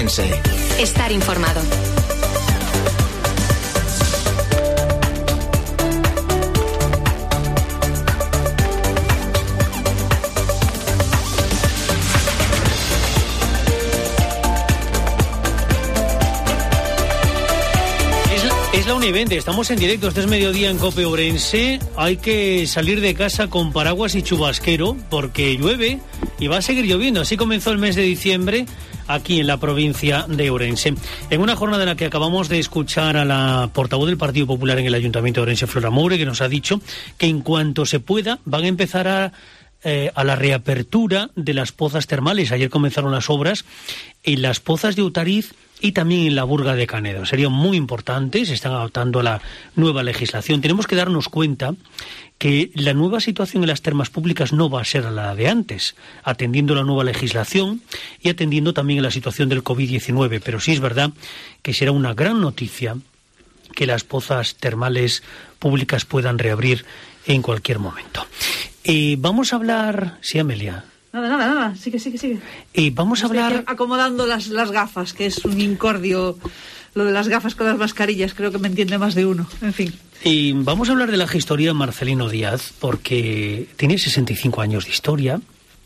Ourense. Estar informado. Es la 1:20, estamos en directo, este es mediodía en COPE Ourense. Hay que salir de casa con paraguas y chubasquero porque llueve y va a seguir lloviendo. Así comenzó el mes de diciembre aquí en la provincia de Ourense. En una jornada en la que acabamos de escuchar a la portavoz del Partido Popular en el Ayuntamiento de Ourense, Flora Moure, que nos ha dicho que en cuanto se pueda van a empezar a la reapertura de las pozas termales. Ayer comenzaron las obras en las pozas de Outariz y también en la Burga de Canedo. Sería muy importante, se están adaptando a la nueva legislación. Tenemos que darnos cuenta que la nueva situación en las termas públicas no va a ser la de antes, atendiendo la nueva legislación y atendiendo también a la situación del COVID-19. Pero sí es verdad que será una gran noticia que las pozas termales públicas puedan reabrir en cualquier momento. Vamos a hablar... Sí, Amelia. Nada, sigue. Vamos a hablar... Acomodando las gafas, que es un incordio lo de las gafas con las mascarillas, creo que me entiende más de uno, en fin. Y vamos a hablar de la gestoría Marcelino Díaz, porque tiene 65 años de historia,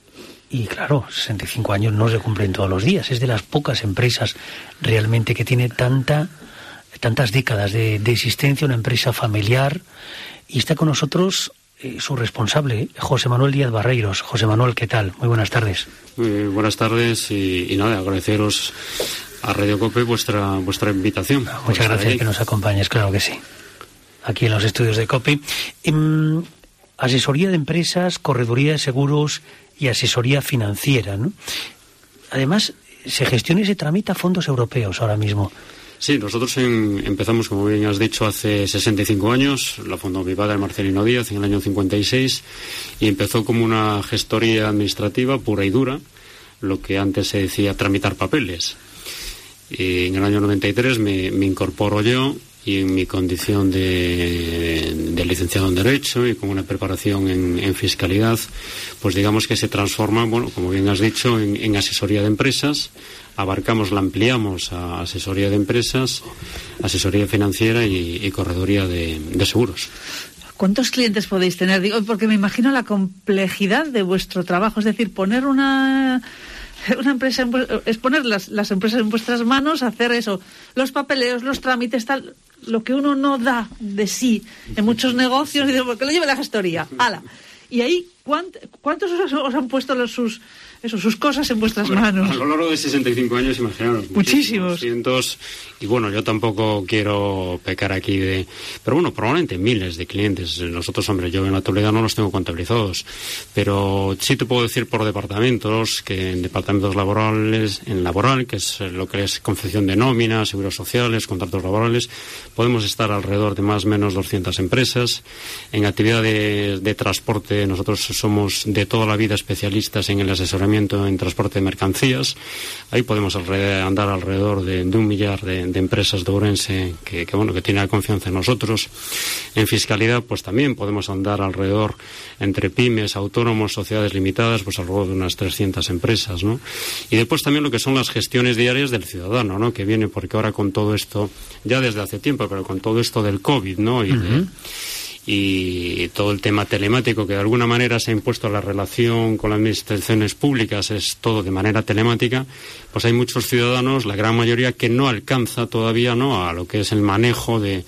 y claro, 65 años no se cumplen todos los días, es de las pocas empresas realmente que tiene tantas décadas de existencia, una empresa familiar, y está con nosotros... su responsable, José Manuel Díaz Barreiros. José Manuel, ¿qué tal? Muy buenas tardes. Muy buenas tardes y nada, agradeceros a Radio COPE vuestra invitación. Muchas gracias que nos acompañes, claro que sí. Aquí en los estudios de COPE. Asesoría de empresas, correduría de seguros y asesoría financiera, ¿no? Además, se gestiona y se tramita fondos europeos ahora mismo. Sí, nosotros empezamos, como bien has dicho, hace 65 años, la fundó mi padre Marcelino Díaz en el año 56 y empezó como una gestoría administrativa pura y dura, lo que antes se decía tramitar papeles. Y en el año 93 me incorporo yo y en mi condición de licenciado en Derecho y con una preparación en Fiscalidad, pues digamos que se transforma, bueno, como bien has dicho, en asesoría de empresas. La ampliamos a asesoría de empresas, asesoría financiera y correduría de seguros. ¿Cuántos clientes podéis tener? Digo, porque me imagino la complejidad de vuestro trabajo, es decir, poner una empresa, es poner las empresas en vuestras manos, hacer eso, los papeleos, los trámites, tal, lo que uno no da de sí en muchos negocios, y digo, que lo lleve la gestoría, ¡hala! Y ahí, ¿cuántos os han puesto sus cosas en vuestras manos? A lo largo de 65 años, imaginaros. Muchísimos. Cientos. Y bueno, yo tampoco quiero pecar aquí de... Pero bueno, probablemente miles de clientes. Nosotros, hombre, yo en la actualidad no los tengo contabilizados. Pero sí te puedo decir por departamentos, que en departamentos laborales, en laboral, que es lo que es confección de nóminas, seguros sociales, contratos laborales, podemos estar alrededor de más o menos 200 empresas. En actividades de transporte, nosotros somos de toda la vida especialistas en el asesoramiento en transporte de mercancías. Ahí podemos andar alrededor de 1 millar de empresas de Ourense que tienen la confianza en nosotros. En fiscalidad, pues también podemos andar alrededor entre pymes, autónomos, sociedades limitadas, pues alrededor de unas 300 empresas, ¿no? Y después también lo que son las gestiones diarias del ciudadano, ¿no? Que viene porque ahora con todo esto, ya desde hace tiempo, pero con todo esto del COVID, ¿no? Y todo el tema telemático que de alguna manera se ha impuesto a la relación con las administraciones públicas, es todo de manera telemática, pues hay muchos ciudadanos, la gran mayoría, que no alcanza todavía, ¿no?, a lo que es el manejo de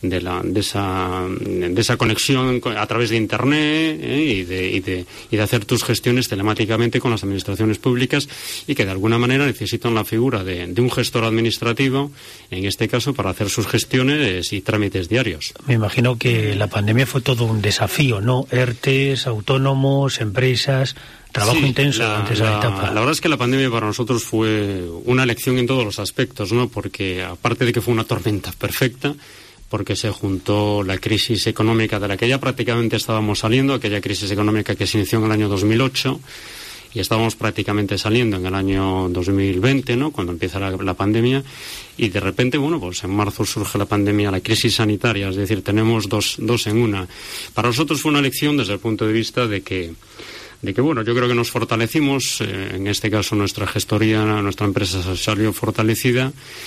esa conexión a través de Internet, y de hacer tus gestiones telemáticamente con las administraciones públicas, y que de alguna manera necesitan la figura de un gestor administrativo, en este caso, para hacer sus gestiones y trámites diarios. Me imagino que la pandemia fue todo un desafío, ¿no? ERTEs, autónomos, empresas... Trabajo intenso durante esa etapa. La verdad es que la pandemia para nosotros fue una lección en todos los aspectos, ¿no? Porque aparte de que fue una tormenta perfecta, porque se juntó la crisis económica de la que ya prácticamente estábamos saliendo, aquella crisis económica que se inició en el año 2008, y estábamos prácticamente saliendo en el año 2020, ¿no?, cuando empieza la pandemia, y de repente, bueno, pues en marzo surge la pandemia, la crisis sanitaria, es decir, tenemos dos en una. Para nosotros fue una lección desde el punto de vista de que que bueno, yo creo que nos fortalecimos, en este caso nuestra gestoría, nuestra empresa salió fortalecida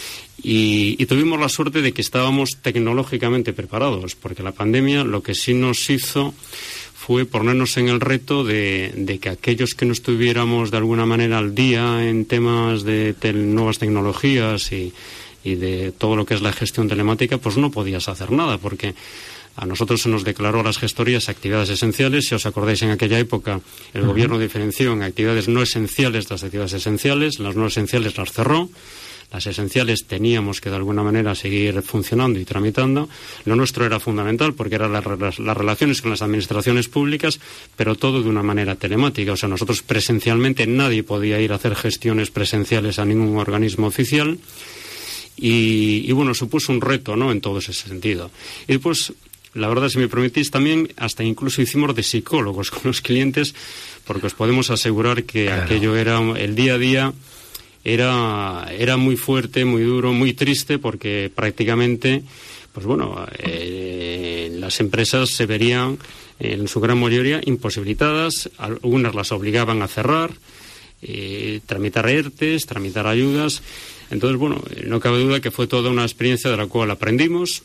y tuvimos la suerte de que estábamos tecnológicamente preparados, porque la pandemia lo que sí nos hizo fue ponernos en el reto de que aquellos que no estuviéramos de alguna manera al día en temas de nuevas tecnologías y de todo lo que es la gestión telemática, pues no podías hacer nada, porque a nosotros se nos declaró a las gestorías actividades esenciales. Si os acordáis, en aquella época el gobierno diferenció en actividades no esenciales las actividades esenciales, las no esenciales las cerró. Las esenciales teníamos que de alguna manera seguir funcionando y tramitando. Lo nuestro era fundamental porque eran las relaciones con las administraciones públicas, pero todo de una manera telemática. O sea, nosotros presencialmente nadie podía ir a hacer gestiones presenciales a ningún organismo oficial y bueno, supuso un reto, ¿no?, en todo ese sentido. Y después, la verdad, si me permitís, también hasta incluso hicimos de psicólogos con los clientes, porque os podemos asegurar que aquello era el día a día. Era muy fuerte, muy duro, muy triste, porque prácticamente, pues bueno, las empresas se verían en su gran mayoría imposibilitadas. Algunas las obligaban a cerrar, tramitar ERTEs, tramitar ayudas. Entonces, bueno, no cabe duda que fue toda una experiencia de la cual aprendimos.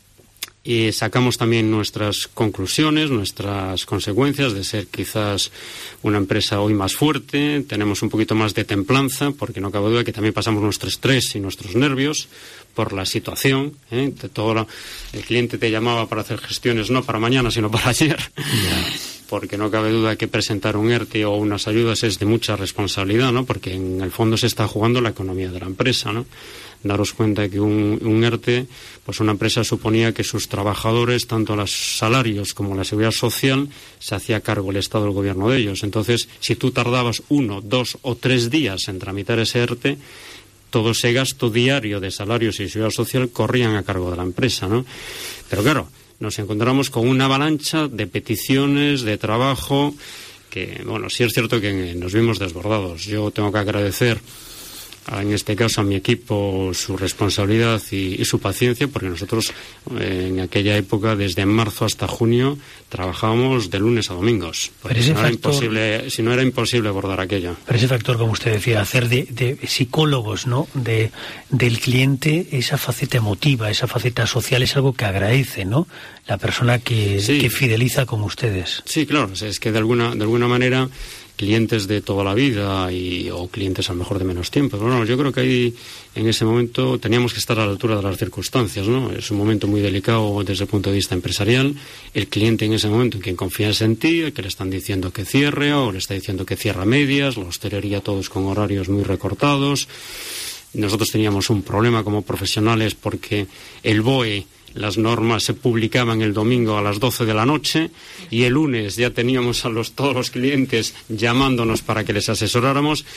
Y sacamos también nuestras conclusiones, nuestras consecuencias de ser quizás una empresa hoy más fuerte. Tenemos un poquito más de templanza, porque no cabe duda que también pasamos nuestro estrés y nuestros nervios por la situación. El cliente te llamaba para hacer gestiones no para mañana, sino para ayer. Porque no cabe duda que presentar un ERTE o unas ayudas es de mucha responsabilidad, ¿no? Porque en el fondo se está jugando la economía de la empresa, ¿no? Daros cuenta que un ERTE, pues una empresa suponía que sus trabajadores, tanto los salarios como la seguridad social, se hacía cargo el Estado, el gobierno de ellos. Entonces, si tú tardabas 1, 2 o 3 días en tramitar ese ERTE, todo ese gasto diario de salarios y seguridad social corrían a cargo de la empresa, ¿no? Pero claro, nos encontramos con una avalancha de peticiones, de trabajo, que, bueno, sí es cierto que nos vimos desbordados. Yo tengo que agradecer, en este caso, a mi equipo su responsabilidad y su paciencia, porque nosotros en aquella época, desde marzo hasta junio, trabajábamos de lunes a domingos. Porque si no era imposible abordar aquello. Pero ese factor, como usted decía, hacer de psicólogos, ¿no?, del cliente, esa faceta emotiva, esa faceta social, es algo que agradece, ¿no?, la persona que fideliza como ustedes. Sí, claro, es que de alguna manera, clientes de toda la vida o clientes a lo mejor de menos tiempo. Pero bueno, yo creo que ahí en ese momento teníamos que estar a la altura de las circunstancias, ¿no? Es un momento muy delicado desde el punto de vista empresarial. El cliente en ese momento en quien confía es en ti, que le están diciendo que cierre o le está diciendo que cierra a medias, la hostelería todos con horarios muy recortados. Nosotros teníamos un problema como profesionales porque el BOE, las normas se publicaban el domingo a las 12 de la noche y el lunes ya teníamos a todos los clientes llamándonos para que les asesoráramos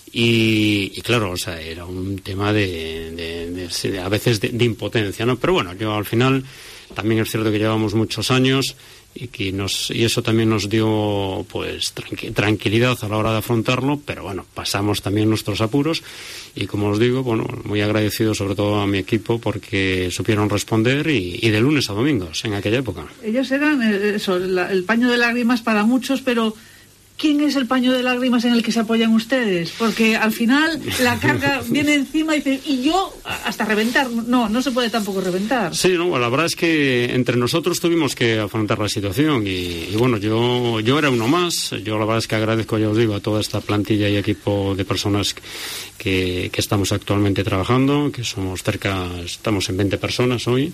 y claro, o sea, era un tema a veces de impotencia, ¿no? Pero bueno, yo al final también es cierto que llevamos muchos años y eso también nos dio pues tranquilidad a la hora de afrontarlo, pero bueno, pasamos también nuestros apuros y como os digo, bueno, muy agradecido sobre todo a mi equipo porque supieron responder y de lunes a domingos en aquella época. Ellos eran el paño de lágrimas para muchos, pero ¿quién es el paño de lágrimas en el que se apoyan ustedes? Porque al final la carga viene encima y dice, y yo hasta reventar. No se puede tampoco reventar. Sí, no, la verdad es que entre nosotros tuvimos que afrontar la situación y bueno, yo era uno más. Yo la verdad es que agradezco, ya os digo, a toda esta plantilla y equipo de personas que estamos actualmente trabajando, que estamos en 20 personas hoy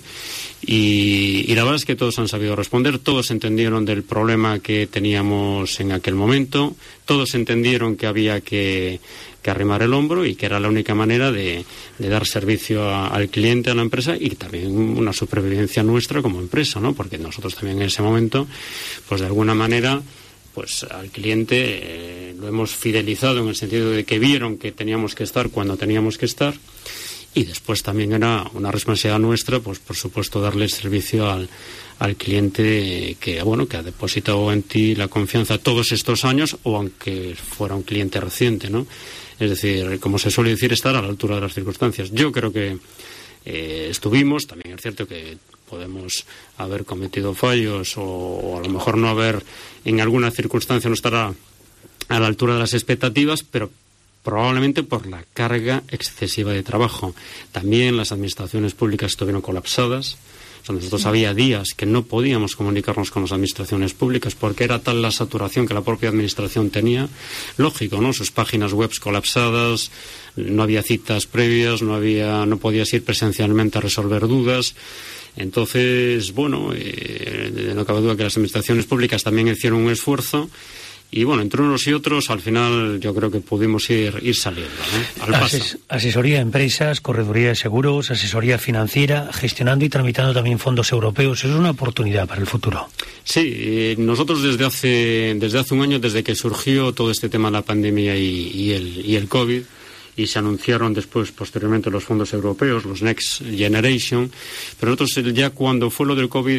y la verdad es que todos han sabido responder, todos entendieron del problema que teníamos en aquel momento, todos entendieron que había que arrimar el hombro y que era la única manera de dar servicio al cliente, a la empresa y también una supervivencia nuestra como empresa, ¿no? Porque nosotros también en ese momento, pues de alguna manera, pues al cliente lo hemos fidelizado en el sentido de que vieron que teníamos que estar cuando teníamos que estar y después también era una responsabilidad nuestra, pues por supuesto darle servicio al cliente que ha depositado en ti la confianza todos estos años o aunque fuera un cliente reciente, ¿no? Es decir, como se suele decir, estar a la altura de las circunstancias. Yo creo que estuvimos, también es cierto que podemos haber cometido fallos o a lo mejor no haber en alguna circunstancia no estar a la altura de las expectativas, pero probablemente por la carga excesiva de trabajo. También las administraciones públicas estuvieron colapsadas. Nosotros había días que no podíamos comunicarnos con las administraciones públicas porque era tal la saturación que la propia administración tenía. Lógico, ¿no? Sus páginas web colapsadas, no había citas previas, no podías ir presencialmente a resolver dudas. Entonces, bueno, no cabe duda que las administraciones públicas también hicieron un esfuerzo. Y bueno, entre unos y otros, al final yo creo que pudimos ir saliendo, ¿no? Al paso. Asesoría a empresas, correduría de seguros, asesoría financiera, gestionando y tramitando también fondos europeos. Es una oportunidad para el futuro. Sí, nosotros desde hace un año, desde que surgió todo este tema de la pandemia y el COVID, y se anunciaron posteriormente los fondos europeos, los Next Generation, pero nosotros ya cuando fue lo del COVID,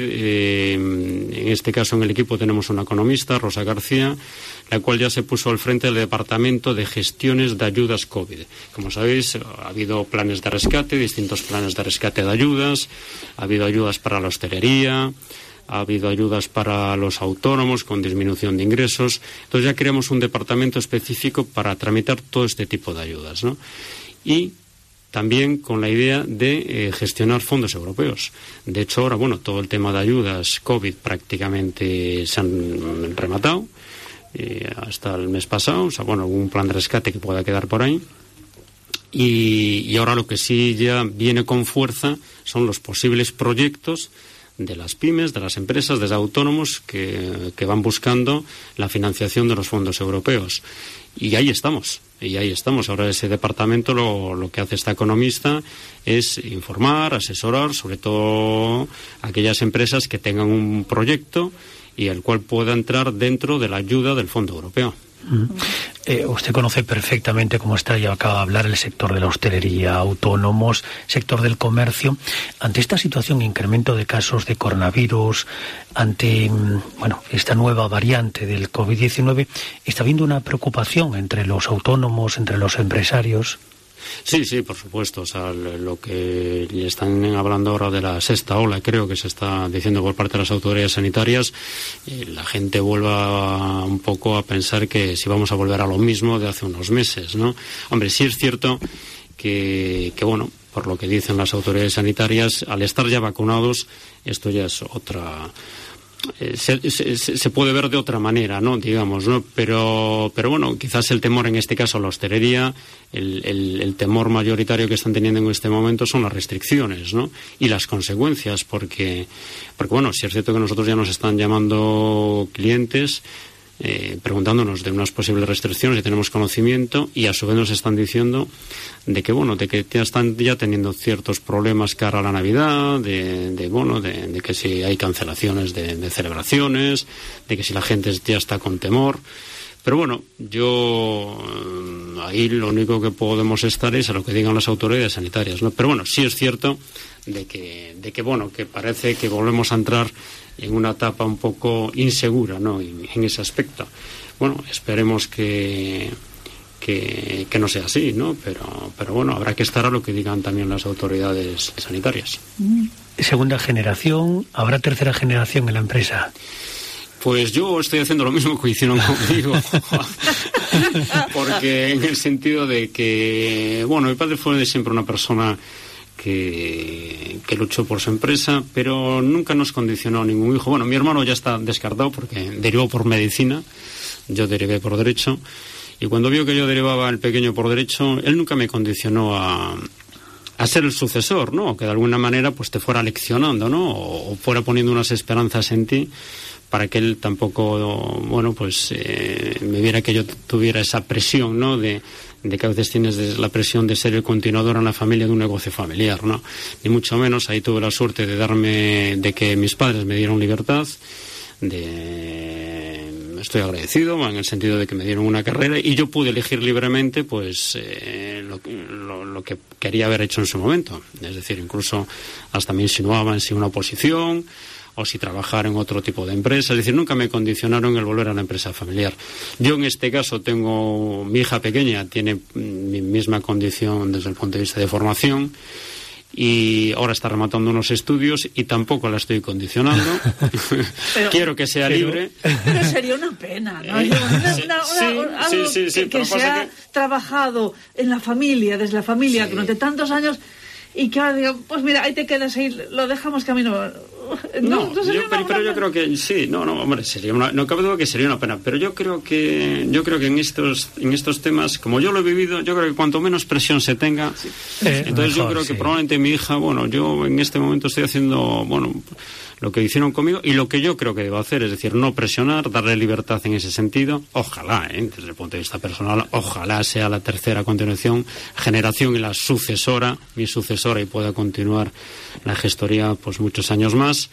en este caso en el equipo tenemos una economista, Rosa García, la cual ya se puso al frente del Departamento de Gestiones de Ayudas COVID. Como sabéis, ha habido planes de rescate, distintos planes de rescate de ayudas, ha habido ayudas para la hostelería, ha habido ayudas para los autónomos con disminución de ingresos. Entonces ya creamos un departamento específico para tramitar todo este tipo de ayudas, ¿no? Y también con la idea de gestionar fondos europeos. De hecho, ahora, bueno, todo el tema de ayudas COVID prácticamente se han rematado hasta el mes pasado. O sea, bueno, algún plan de rescate que pueda quedar por ahí. Y ahora lo que sí ya viene con fuerza son los posibles proyectos de las pymes, de las empresas, de los autónomos que van buscando la financiación de los fondos europeos. Y ahí estamos. Ahora ese departamento lo que hace esta economista es informar, asesorar, sobre todo aquellas empresas que tengan un proyecto y el cual pueda entrar dentro de la ayuda del Fondo Europeo. Usted conoce perfectamente cómo está, ya acaba de hablar, el sector de la hostelería, autónomos, sector del comercio. Ante esta situación, incremento de casos de coronavirus, ante esta nueva variante del COVID-19, ¿está habiendo una preocupación entre los autónomos, entre los empresarios? Sí, por supuesto. O sea, lo que le están hablando ahora de la sexta ola, creo que se está diciendo por parte de las autoridades sanitarias, la gente vuelva un poco a pensar que si vamos a volver a lo mismo de hace unos meses, ¿no? Hombre, sí es cierto que bueno, por lo que dicen las autoridades sanitarias, al estar ya vacunados, esto ya es otra... Se puede ver de otra manera, ¿no? Digamos, ¿no? Pero bueno, quizás el temor en este caso a la hostelería, el temor mayoritario que están teniendo en este momento son las restricciones, ¿no? Y las consecuencias, porque bueno, sí es cierto que nosotros ya nos están llamando clientes preguntándonos de unas posibles restricciones y tenemos conocimiento, y a su vez nos están diciendo de que ya están teniendo ciertos problemas cara a la Navidad, de que si hay cancelaciones de celebraciones, de que si la gente ya está con temor. Pero bueno, yo ahí lo único que podemos estar es a lo que digan las autoridades sanitarias, ¿no? Pero bueno, sí es cierto de que parece que volvemos a entrar en una etapa un poco insegura, ¿no? En ese aspecto. Bueno, esperemos que no sea así, ¿no? Pero bueno, habrá que estar a lo que digan también las autoridades sanitarias. Segunda generación, ¿habrá tercera generación en la empresa? Pues yo estoy haciendo lo mismo que hicieron conmigo, porque en el sentido de que, bueno, mi padre fue siempre una persona que luchó por su empresa, pero nunca nos condicionó a ningún hijo. Bueno, mi hermano ya está descartado porque derivó por medicina, yo derivé por derecho, y cuando vio que yo derivaba el pequeño por derecho, él nunca me condicionó a ser el sucesor, ¿no? Que de alguna manera pues te fuera leccionando, ¿no? O fuera poniendo unas esperanzas en ti, para que él tampoco, bueno, pues me viera que yo tuviera esa presión, ¿no? De que a veces tienes la presión de ser el continuador en la familia de un negocio familiar, ¿no? Ni mucho menos. Ahí tuve la suerte de que mis padres me dieron libertad, estoy agradecido en el sentido de que me dieron una carrera y yo pude elegir libremente pues lo que quería haber hecho en su momento. Es decir, incluso hasta me insinuaban si una oposición o si trabajar en otro tipo de empresa. Es decir, nunca me condicionaron el volver a la empresa familiar. Yo en este caso mi hija pequeña tiene mi misma condición desde el punto de vista de formación, y ahora está rematando unos estudios y tampoco la estoy condicionando. Quiero que sea libre. Pero sería una pena, ¿no? Que se ha trabajado en la familia, desde la familia, durante tantos años, y que ahora digo, pues mira, ahí te quedas ahí, lo dejamos camino. Pero yo creo que sí, hombre, no cabe duda que sería una pena, pero yo creo que en estos temas, como yo lo he vivido, yo creo que cuanto menos presión se tenga, entonces mejor, yo creo que probablemente mi hija, yo en este momento estoy haciendo, lo que hicieron conmigo y lo que yo creo que debo hacer, es decir, no presionar, darle libertad en ese sentido. Ojalá, desde el punto de vista personal, ojalá sea la tercera continuación, generación y mi sucesora, y pueda continuar la gestoría pues muchos años más.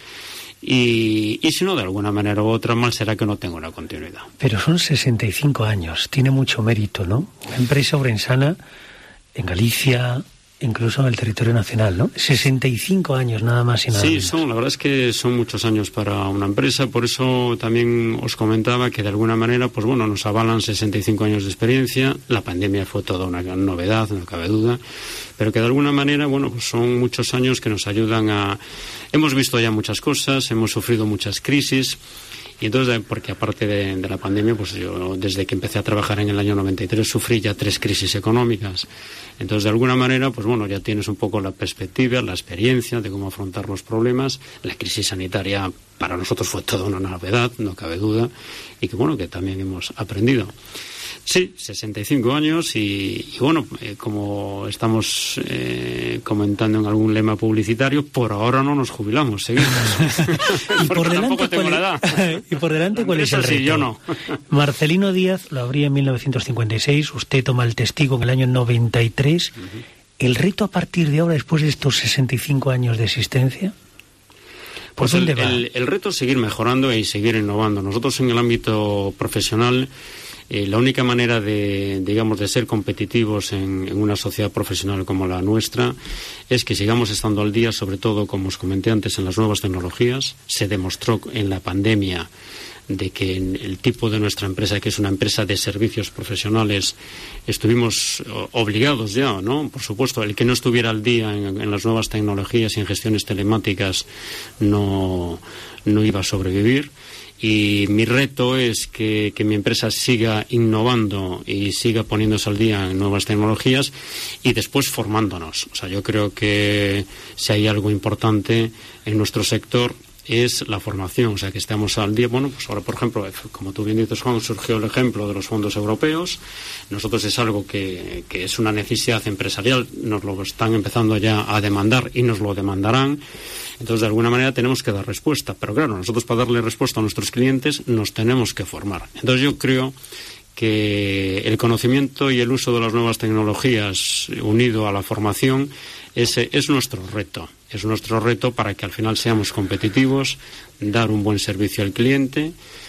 Y si no, de alguna manera u otra, mal será que no tenga una continuidad. Pero son 65 años, tiene mucho mérito, ¿no? Una empresa orensana en Galicia, incluso en el territorio nacional, ¿no? 65 años nada más y nada menos. Sí, la verdad es que son muchos años para una empresa, por eso también os comentaba que de alguna manera, pues nos avalan 65 años de experiencia. La pandemia fue toda una gran novedad, no cabe duda, pero que de alguna manera, pues son muchos años que nos ayudan a... Hemos visto ya muchas cosas, hemos sufrido muchas crisis. Y entonces, porque aparte de la pandemia, pues yo desde que empecé a trabajar en el año 93 sufrí ya 3 crisis económicas. Entonces, de alguna manera, pues ya tienes un poco la perspectiva, la experiencia de cómo afrontar los problemas. La crisis sanitaria para nosotros fue toda una novedad, no cabe duda, y que también hemos aprendido. Sí, 65 años y como estamos comentando en algún lema publicitario, por ahora no nos jubilamos, seguimos. ¿Y por delante tengo la edad. ¿Y por delante cuál es el reto? Sí, yo no. Marcelino Díaz lo abría en 1956, usted toma el testigo en el año 93. ¿El reto a partir de ahora, después de estos 65 años de existencia? Pues ¿Dónde va? El reto es seguir mejorando y seguir innovando. Nosotros en el ámbito profesional, la única manera de ser competitivos en una sociedad profesional como la nuestra es que sigamos estando al día, sobre todo, como os comenté antes, en las nuevas tecnologías. Se demostró en la pandemia de que en el tipo de nuestra empresa, que es una empresa de servicios profesionales, estuvimos obligados ya, ¿no? Por supuesto, el que no estuviera al día en las nuevas tecnologías y en gestiones telemáticas no iba a sobrevivir. Y mi reto es que mi empresa siga innovando y siga poniéndose al día en nuevas tecnologías y después formándonos. O sea, yo creo que si hay algo importante en nuestro sector es la formación, o sea, que estemos al día. Pues ahora, por ejemplo, como tú bien dices, Juan, surgió el ejemplo de los fondos europeos. Nosotros es algo que es una necesidad empresarial, nos lo están empezando ya a demandar y nos lo demandarán. Entonces, de alguna manera tenemos que dar respuesta. Pero claro, nosotros para darle respuesta a nuestros clientes nos tenemos que formar. Entonces yo creo que el conocimiento y el uso de las nuevas tecnologías unido a la formación es nuestro reto. Es nuestro reto para que al final seamos competitivos, dar un buen servicio al cliente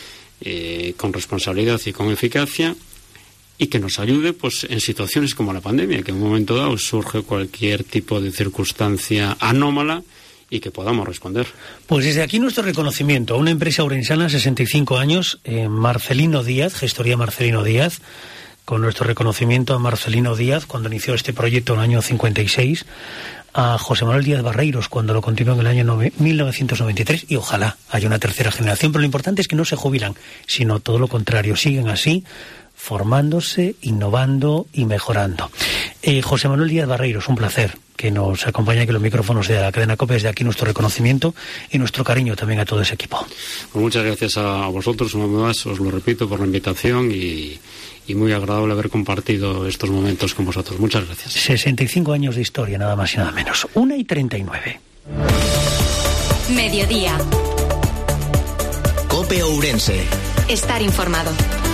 con responsabilidad y con eficacia, y que nos ayude pues en situaciones como la pandemia, que en un momento dado surge cualquier tipo de circunstancia anómala y que podamos responder. Pues desde aquí nuestro reconocimiento a una empresa orensana, 65 años, Marcelino Díaz, Gestoría Marcelino Díaz, con nuestro reconocimiento a Marcelino Díaz cuando inició este proyecto en el año 56, a José Manuel Díaz Barreiros cuando lo continuó en el año 1993, y ojalá haya una tercera generación, pero lo importante es que no se jubilan, sino todo lo contrario, siguen así, formándose, innovando y mejorando. José Manuel Díaz Barreiros, un placer que nos acompañe, que los micrófonos de la cadena COPE. Desde aquí nuestro reconocimiento y nuestro cariño también a todo ese equipo. Pues muchas gracias a vosotros, una vez más, os lo repito, por la invitación y muy agradable haber compartido estos momentos con vosotros. Muchas gracias. 65 años de historia, nada más y nada menos. 1:39. Mediodía. COPE Ourense. Estar informado.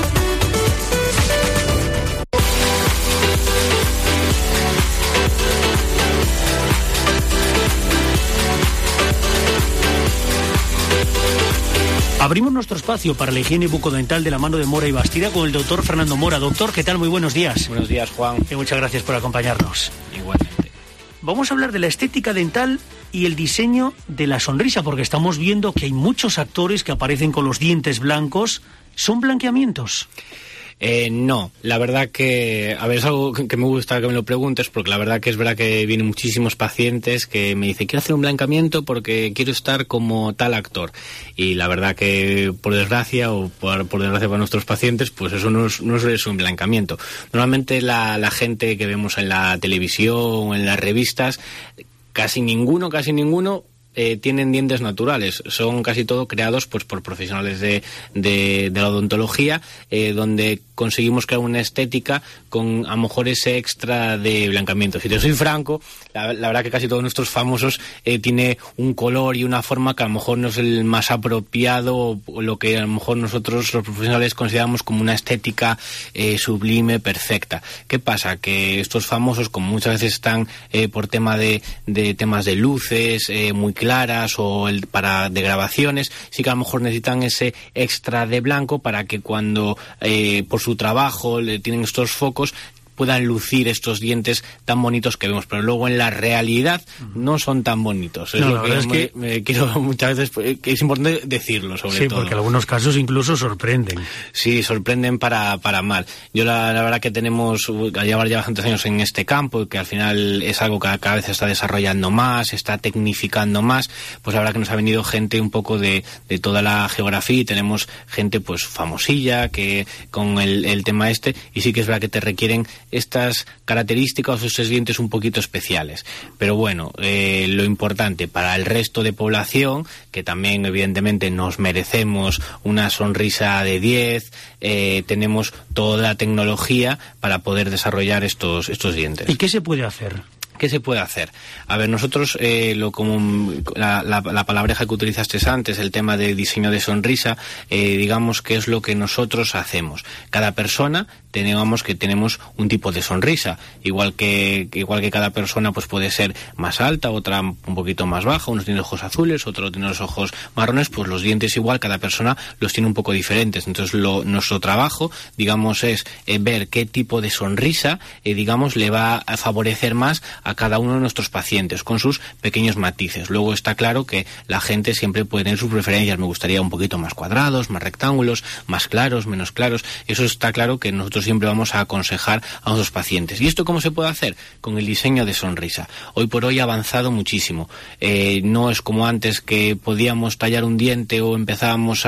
Abrimos nuestro espacio para la higiene bucodental de la mano de Mora y Bastida con el doctor Fernando Mora. Doctor, ¿qué tal? Muy buenos días. Buenos días, Juan. Y muchas gracias por acompañarnos. Igualmente. Vamos a hablar de la estética dental y el diseño de la sonrisa, porque estamos viendo que hay muchos actores que aparecen con los dientes blancos. ¿Son blanqueamientos? No, la verdad que, a ver, es algo que me gusta que me lo preguntes, porque la verdad que es verdad que vienen muchísimos pacientes que me dicen, quiero hacer un blancamiento porque quiero estar como tal actor. Y la verdad que, por desgracia, o por desgracia para nuestros pacientes, pues eso no es un blancamiento. Normalmente la gente que vemos en la televisión o en las revistas, casi ninguno tienen dientes naturales, son casi todo creados pues por profesionales de la odontología, donde conseguimos crear una estética con a lo mejor ese extra de blancamiento. Si te soy franco, la verdad que casi todos nuestros famosos tiene un color y una forma que a lo mejor no es el más apropiado, o lo que a lo mejor nosotros los profesionales consideramos como una estética sublime, perfecta. ¿Qué pasa? Que estos famosos, como muchas veces están por tema de temas de luces muy claras o de grabaciones, sí que a lo mejor necesitan ese extra de blanco para que cuando por su trabajo le tienen estos focos puedan lucir estos dientes tan bonitos que vemos, pero luego en la realidad no son tan bonitos. Es lo que me quiero muchas veces, que es importante decirlo, sobre todo. Sí, porque en algunos casos incluso sorprenden. Sí, sorprenden para mal. Yo la verdad que tenemos, llevar ya bastantes años en este campo, que al final es algo que cada vez se está desarrollando más, se está tecnificando más, pues la verdad que nos ha venido gente un poco de toda la geografía, y tenemos gente pues famosilla que con el tema y sí que es verdad que te requieren estas características o estos dientes un poquito especiales. Pero bueno, lo importante para el resto de población, que también evidentemente nos merecemos una sonrisa de 10, tenemos toda la tecnología para poder desarrollar estos dientes. ¿Y qué se puede hacer? ¿Qué se puede hacer? A ver, nosotros, la palabreja que utilizaste antes, el tema de diseño de sonrisa, digamos que es lo que nosotros hacemos. Cada persona tenemos un tipo de sonrisa, igual que cada persona pues puede ser más alta, otra un poquito más baja, unos tienen ojos azules, otro tiene los ojos marrones, pues los dientes igual, cada persona los tiene un poco diferentes. Entonces nuestro trabajo, digamos, es ver qué tipo de sonrisa, digamos, le va a favorecer más a cada uno de nuestros pacientes, con sus pequeños matices. Luego está claro que la gente siempre puede tener sus preferencias. Me gustaría un poquito más cuadrados, más rectángulos, más claros, menos claros. Eso está claro que nosotros siempre vamos a aconsejar a nuestros pacientes. ¿Y esto cómo se puede hacer? Con el diseño de sonrisa. Hoy por hoy ha avanzado muchísimo. No es como antes, que podíamos tallar un diente o empezábamos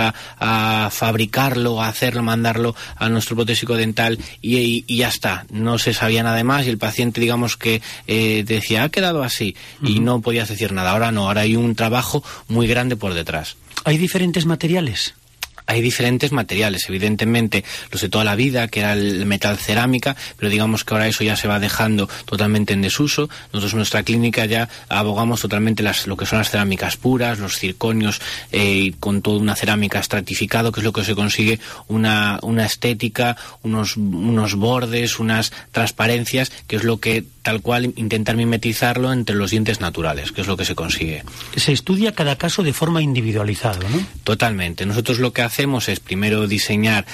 a fabricarlo, a hacerlo, mandarlo a nuestro protésico dental y ya está. No se sabía nada más y el paciente, digamos que decía, ha quedado así, y no podías decir nada. Ahora no, ahora hay un trabajo muy grande por detrás. ¿Hay diferentes materiales? Hay diferentes materiales, evidentemente los de toda la vida, que era el metal cerámica, pero digamos que ahora eso ya se va dejando totalmente en desuso. Nosotros en nuestra clínica ya abogamos totalmente lo que son las cerámicas puras, los circonios, con toda una cerámica estratificado, que es lo que se consigue una estética, unos bordes, unas transparencias, que es lo que tal cual intentar mimetizarlo entre los dientes naturales, que es lo que se consigue. Se estudia cada caso de forma individualizada, ¿no? Totalmente. Nosotros lo que hacemos es primero diseñar,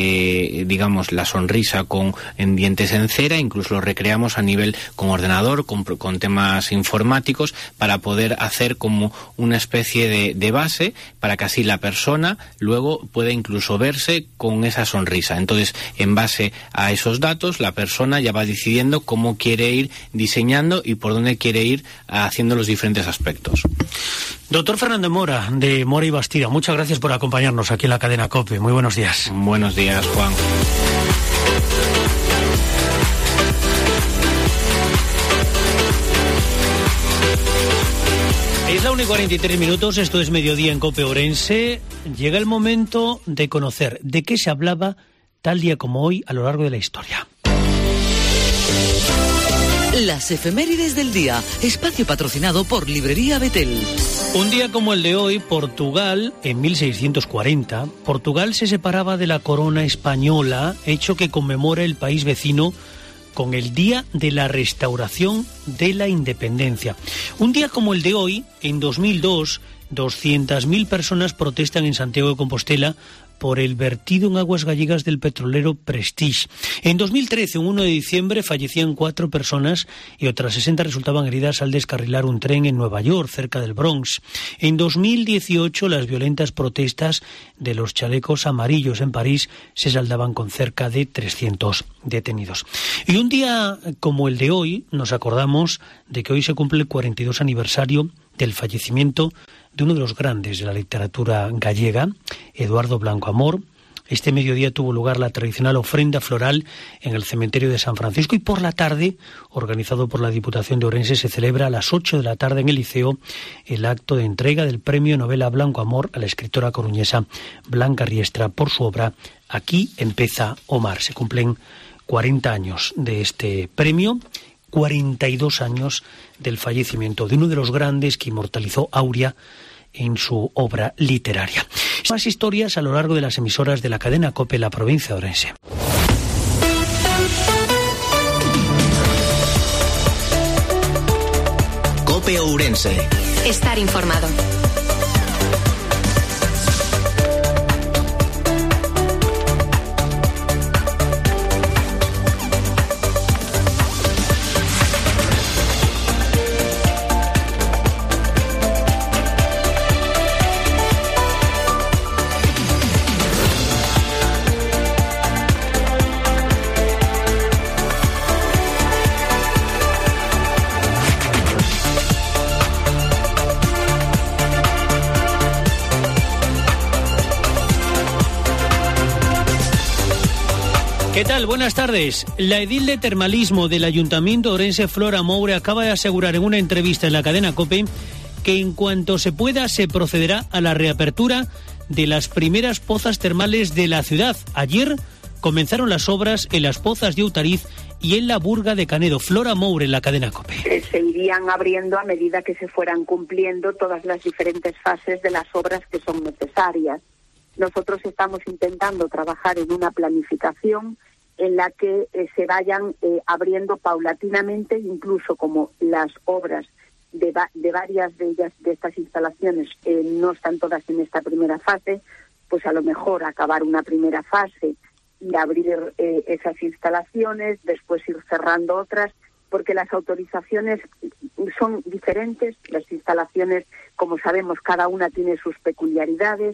digamos, la sonrisa en dientes en cera, incluso lo recreamos a nivel con ordenador, con temas informáticos, para poder hacer como una especie de base, para que así la persona luego pueda incluso verse con esa sonrisa. Entonces, en base a esos datos, la persona ya va decidiendo cómo quiere ir diseñando y por dónde quiere ir haciendo los diferentes aspectos. Doctor Fernando Mora, de Mora y Bastida, muchas gracias por acompañarnos aquí en la cadena COPE. Muy buenos días. Buenos días, Juan. Es la 1:43, esto es Mediodía en COPE Ourense. Llega el momento de conocer de qué se hablaba tal día como hoy a lo largo de la historia. Las efemérides del día, espacio patrocinado por Librería Betel. Un día como el de hoy, Portugal, en 1640, Portugal se separaba de la corona española, hecho que conmemora el país vecino con el Día de la Restauración de la Independencia. Un día como el de hoy, en 2002, 200.000 personas protestan en Santiago de Compostela por el vertido en aguas gallegas del petrolero Prestige. En 2013, un 1 de diciembre, fallecían 4 personas y otras 60 resultaban heridas al descarrilar un tren en Nueva York, cerca del Bronx. En 2018, las violentas protestas de los chalecos amarillos en París se saldaban con cerca de 300 detenidos. Y un día como el de hoy, nos acordamos de que hoy se cumple el 42 aniversario del fallecimiento de uno de los grandes de la literatura gallega, Eduardo Blanco Amor. Este mediodía tuvo lugar la tradicional ofrenda floral en el cementerio de San Francisco y por la tarde, organizado por la Diputación de Ourense, se celebra a las 8 de la tarde en el Liceo el acto de entrega del premio Novela Blanco Amor a la escritora coruñesa Blanca Riestra por su obra Aquí empieza Omar. Se cumplen 40 años de este premio, 42 años del fallecimiento de uno de los grandes que inmortalizó Aurea en su obra literaria. Más historias a lo largo de las emisoras de la cadena COPE, la provincia de Ourense. COPE Ourense. Estar informado. ¿Qué tal? Buenas tardes. La edil de termalismo del Ayuntamiento de Ourense, Flora Moure, acaba de asegurar en una entrevista en la cadena COPE que en cuanto se pueda se procederá a la reapertura de las primeras pozas termales de la ciudad. Ayer comenzaron las obras en las pozas de Outariz y en la Burga de Canedo. Flora Moure en la cadena COPE. Se irían abriendo a medida que se fueran cumpliendo todas las diferentes fases de las obras que son necesarias. Nosotros estamos intentando trabajar en una planificación en la que se vayan abriendo paulatinamente, incluso como las obras de varias de ellas, de estas instalaciones, no están todas en esta primera fase, pues a lo mejor acabar una primera fase y abrir esas instalaciones, después ir cerrando otras, porque las autorizaciones son diferentes, las instalaciones, como sabemos, cada una tiene sus peculiaridades.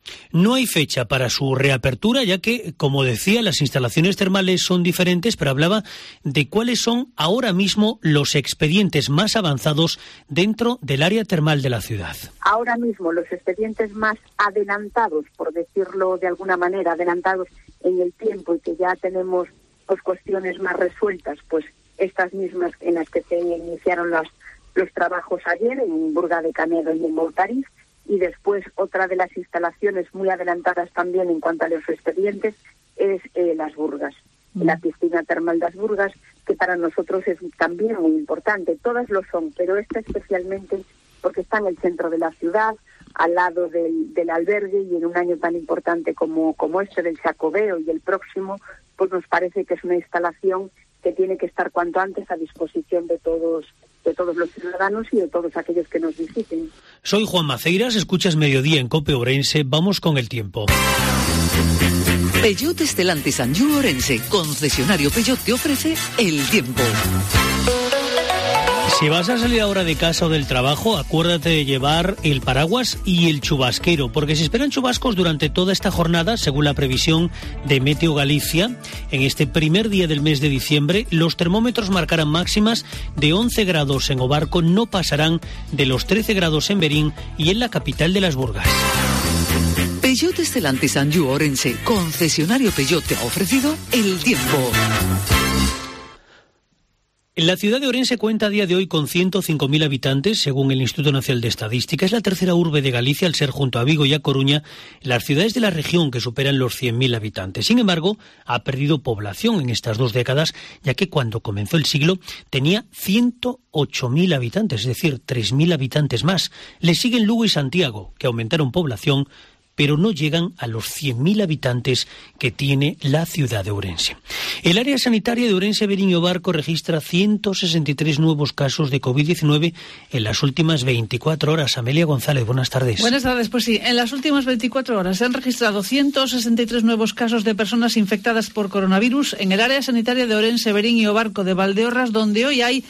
No hay fecha para su reapertura, ya que, como decía, las instalaciones termales son diferentes, pero hablaba de cuáles son ahora mismo los expedientes más avanzados dentro del área termal de la ciudad. Ahora mismo los expedientes más adelantados, por decirlo de alguna manera, adelantados en el tiempo y que ya tenemos pues cuestiones más resueltas, pues estas mismas en las que se iniciaron los trabajos ayer en Burga de Canedo y en Outariz. Y después otra de las instalaciones muy adelantadas también en cuanto a los expedientes es las Burgas, la piscina termal de las Burgas, que para nosotros es también muy importante. Todas lo son, pero esta especialmente porque está en el centro de la ciudad, al lado del albergue, y en un año tan importante como este del Xacobeo y el próximo, pues nos parece que es una instalación que tiene que estar cuanto antes a disposición de todos los ciudadanos y de todos aquellos que nos visiten. Soy Juan Maceiras, escuchas Mediodía en COPE Ourense. Vamos con el tiempo. Peugeot Stellantis Anjou Ourense, concesionario Peugeot, te ofrece el tiempo. Si vas a salir ahora de casa o del trabajo, acuérdate de llevar el paraguas y el chubasquero, porque se esperan chubascos durante toda esta jornada, según la previsión de Meteo Galicia. En este primer día del mes de diciembre, los termómetros marcarán máximas de 11 grados en Obarco, no pasarán de los 13 grados en Berín y en la capital de las Burgas. Peugeot Stellantis Anjou Ourense, concesionario Peugeot, te ha ofrecido el tiempo. La ciudad de Ourense cuenta a día de hoy con 105.000 habitantes, según el Instituto Nacional de Estadística. Es la tercera urbe de Galicia, al ser junto a Vigo y a Coruña las ciudades de la región que superan los 100.000 habitantes. Sin embargo, ha perdido población en estas 2 décadas, ya que cuando comenzó el siglo tenía 108.000 habitantes, es decir, 3.000 habitantes más. Le siguen Lugo y Santiago, que aumentaron población, pero no llegan a los 100.000 habitantes que tiene la ciudad de Ourense. El área sanitaria de Ourense Beriño Barco registra 163 nuevos casos de COVID-19 en las últimas 24 horas. Amelia González, buenas tardes. Buenas tardes, pues sí, en las últimas 24 horas se han registrado 163 nuevos casos de personas infectadas por coronavirus en el área sanitaria de Ourense Beriño Barco de Valdeorras, donde hoy hay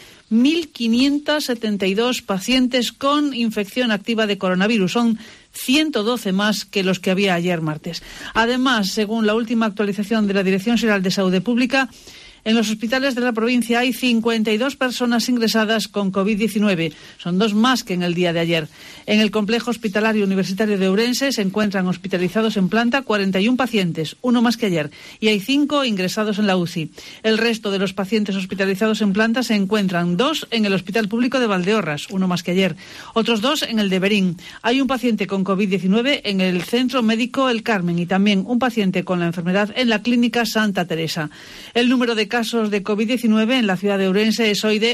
1.572 pacientes con infección activa de coronavirus. Son 112 más que los que había ayer martes. Además, según la última actualización de la Dirección Xeral de Saúde Pública, en los hospitales de la provincia hay 52 personas ingresadas con COVID-19. Son 2 más que en el día de ayer. En el complejo hospitalario universitario de Ourense se encuentran hospitalizados en planta 41 pacientes, 1 más que ayer, y hay 5 ingresados en la UCI. El resto de los pacientes hospitalizados en planta se encuentran 2 en el Hospital Público de Valdeorras, 1 más que ayer, otros 2 en el de Berín. Hay un paciente con COVID-19 en el Centro Médico El Carmen y también un paciente con la enfermedad en la Clínica Santa Teresa. El número de casos de COVID-19 en la ciudad de Ourense es hoy de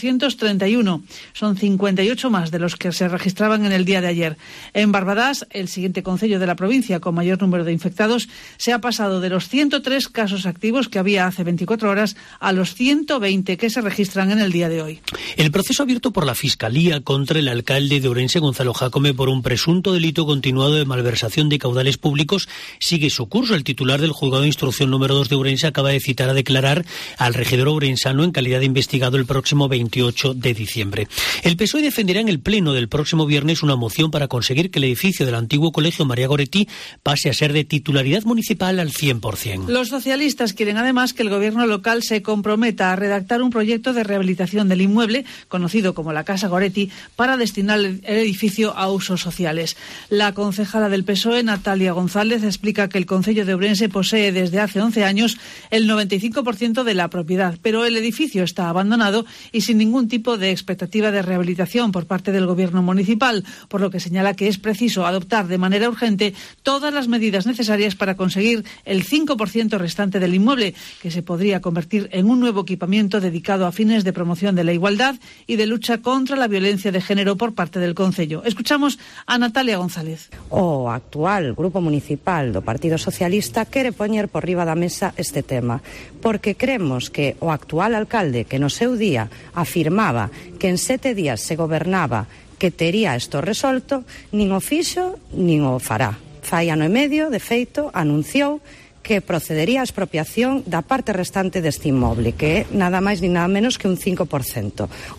831. Son 58 más de los que se registraban en el día de ayer. En Barbadás, el siguiente concello de la provincia con mayor número de infectados, se ha pasado de los 103 casos activos que había hace 24 horas a los 120 que se registran en el día de hoy. El proceso abierto por la Fiscalía contra el alcalde de Ourense, Gonzalo Jácome, por un presunto delito continuado de malversación de caudales públicos sigue su curso. El titular del Juzgado de Instrucción número 2 de Ourense acaba de citar a declarar al regidor ourensano en calidad de investigado el próximo 28 de diciembre. El PSOE defenderá en el pleno del próximo viernes una moción para conseguir que el edificio del antiguo colegio María Goretti pase a ser de titularidad municipal al 100%. Los socialistas quieren además que el gobierno local se comprometa a redactar un proyecto de rehabilitación del inmueble, conocido como la Casa Goretti, para destinar el edificio a usos sociales. La concejala del PSOE, Natalia González, explica que el concello de Ourense posee desde hace 11 años el 95% de la propiedad, pero el edificio está abandonado y sin ningún tipo de expectativa de rehabilitación por parte del gobierno municipal, por lo que señala que es preciso adoptar de manera urgente todas las medidas necesarias para conseguir el 5% restante del inmueble, que se podría convertir en un nuevo equipamiento dedicado a fines de promoción de la igualdad y de lucha contra la violencia de género por parte del concello. Escuchamos a Natalia González. O actual grupo municipal do Partido Socialista quere poñer por riba da mesa este tema, porque creemos que o actual alcalde, que no seu día afirmaba que en 7 días se gobernaba, que tería isto resolto, nin o fixo, nin o fará. Fai ano e medio, de feito, anunciou que procedería a expropiación da parte restante deste inmoble, que é nada máis ni nada menos que un 5%. O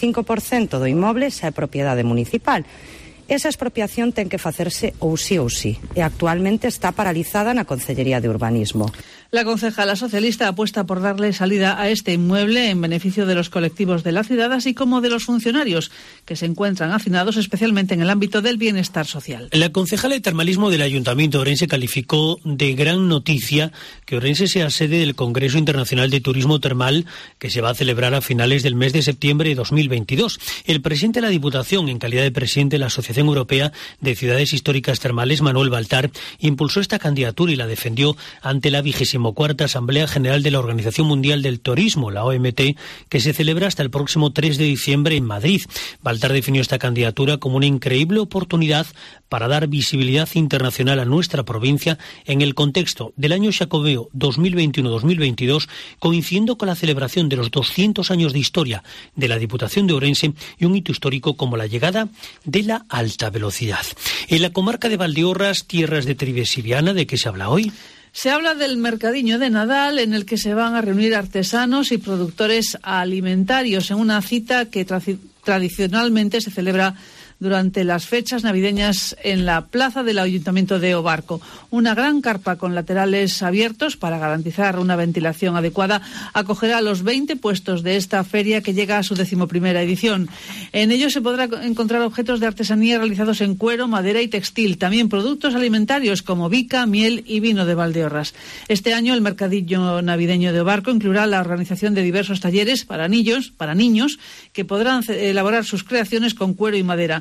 95% do inmoble xa é propiedade municipal. Esa expropiación ten que facerse ou sí, e actualmente está paralizada na Consellería de Urbanismo. La concejala socialista apuesta por darle salida a este inmueble en beneficio de los colectivos de la ciudad, así como de los funcionarios que se encuentran hacinados especialmente en el ámbito del bienestar social. La concejala de termalismo del Ayuntamiento de Ourense calificó de gran noticia que Ourense sea sede del Congreso Internacional de Turismo Termal, que se va a celebrar a finales del mes de septiembre de 2022. El presidente de la Diputación, en calidad de presidente de la Asociación Europea de Ciudades Históricas Termales, Manuel Baltar, impulsó esta candidatura y la defendió ante la 24ª Asamblea General de la Organización Mundial del Turismo, la OMT, que se celebra hasta el próximo 3 de diciembre en Madrid. Baltar definió esta candidatura como una increíble oportunidad para dar visibilidad internacional a nuestra provincia en el contexto del año Xacobeo 2021-2022, coincidiendo con la celebración de los 200 años de historia de la Diputación de Ourense y un hito histórico como la llegada de la alta velocidad. En la comarca de Valdeorras, tierras de Trives y Viana, ¿de qué se habla hoy? Se habla del mercadiño de Nadal, en el que se van a reunir artesanos y productores alimentarios en una cita que tradicionalmente se celebra durante las fechas navideñas en la plaza del Ayuntamiento de Obarco. Una gran carpa con laterales abiertos para garantizar una ventilación adecuada acogerá los 20 puestos de esta feria que llega a su 11ª edición. En ello se podrá encontrar objetos de artesanía realizados en cuero, madera y textil, también productos alimentarios como bica, miel y vino de Valdeorras. Este año el mercadillo navideño de Obarco incluirá la organización de diversos talleres para niños que podrán elaborar sus creaciones con cuero y madera.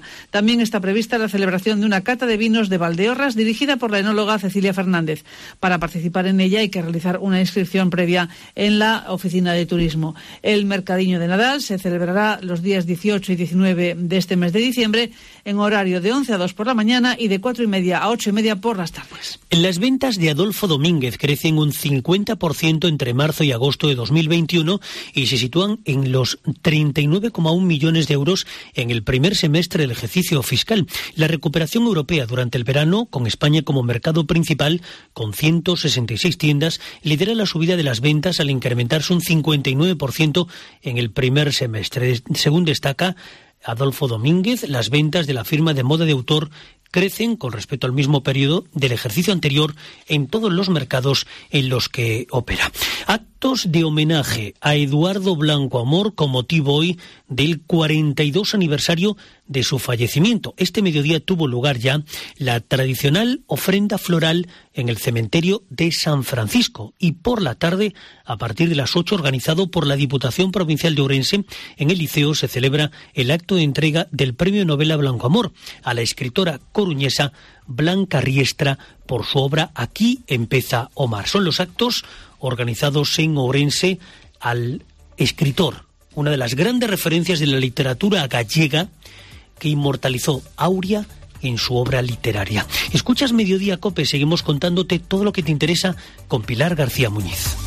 También está prevista la celebración de una cata de vinos de Valdeorras dirigida por la enóloga Cecilia Fernández. Para participar en ella hay que realizar una inscripción previa en la oficina de turismo. El Mercadiño de Nadal se celebrará los días 18 y 19 de este mes de diciembre en horario de 11 a 2 por la mañana y de 4:30 a 8:30 por las tardes. Las ventas de Adolfo Domínguez crecen un 50% entre marzo y agosto de 2021 y se sitúan en los 39,1 millones de euros en el primer semestre del ejercicio fiscal. La recuperación europea durante el verano, con España como mercado principal, con 166 tiendas, lidera la subida de las ventas al incrementarse un 59% en el primer semestre. Según destaca Adolfo Domínguez, las ventas de la firma de moda de autor crecen con respecto al mismo periodo del ejercicio anterior en todos los mercados en los que opera. Actos de homenaje a Eduardo Blanco Amor con motivo hoy del 42 aniversario de su fallecimiento. Este mediodía tuvo lugar ya la tradicional ofrenda floral en el cementerio de San Francisco y por la tarde, a partir de las 8, organizado por la Diputación Provincial de Ourense, en el Liceo se celebra el acto de entrega del Premio Novela Blanco Amor a la escritora coruñesa Blanca Riestra por su obra Aquí empieza Omar. Son los actos organizados en Ourense al escritor, una de las grandes referencias de la literatura gallega, que inmortalizó Aurea en su obra literaria. Escuchas Mediodía Cope, seguimos contándote todo lo que te interesa con Pilar García Muñiz.